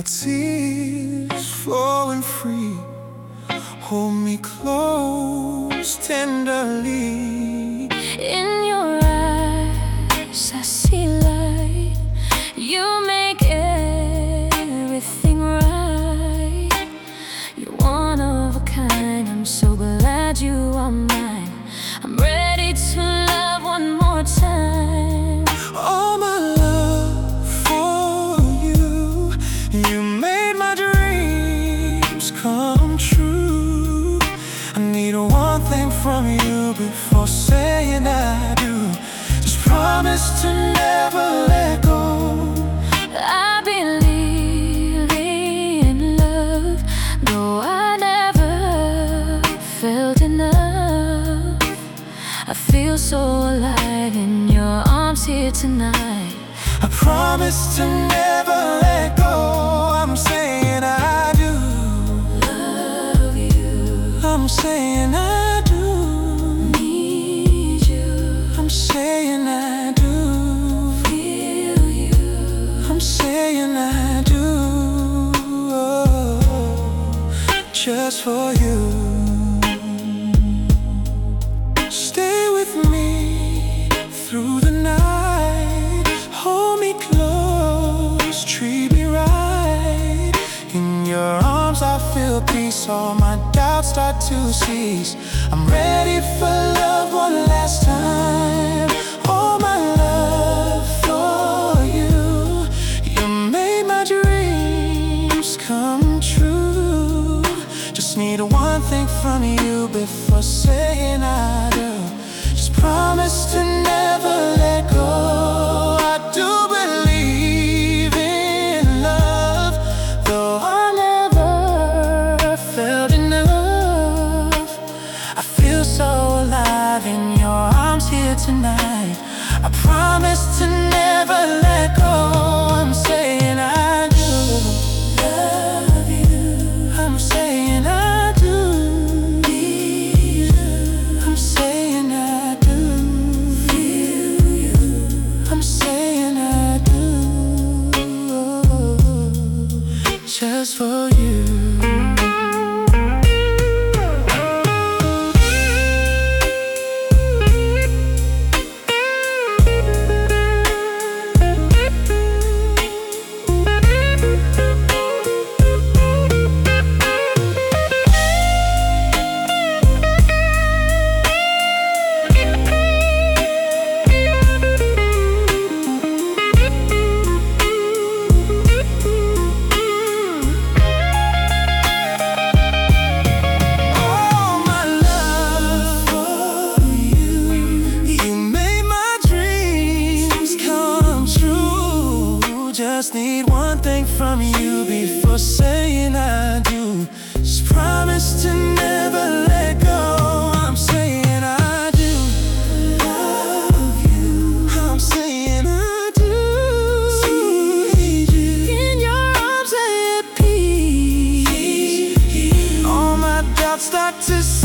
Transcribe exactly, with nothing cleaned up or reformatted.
my tears flowing free. Hold me close tenderly. In your eyes I see light. You make everything right. You're one of a kind. I'm so glad you are mine. I'm ready to love one more time. All my love for you. You made my dreams come true. I need one thing from you before saying I do. Just promise to never let go. I believe in love, though I never felt enough. I feel so alive in your arms here tonight. I promise to never let go. I'm saying I do Love you, I'm saying I do need you, I'm saying I do feel you. I'm saying I do. Oh, just for you. Stay with me through the night. Hold me close, treat me right. In your arms I feel peace. All my doubts start to cease. I'm ready for love one last time. All my love for you. You made my dreams come true. Just need one thing from you before saying I do. Just promise to never let go. I do believe in love, though I never felt enough. I feel so alive in your arms here tonight. I promise to never let go. I'm saying I do Love you, I'm saying I do need you, I'm saying I do feel you. I'm saying I do. Just for you. Just need one thing from you before saying I do. Just promise to never let go. I'm saying I do love you. I'm saying I do need you. In your arms I have peace. All my doubts start to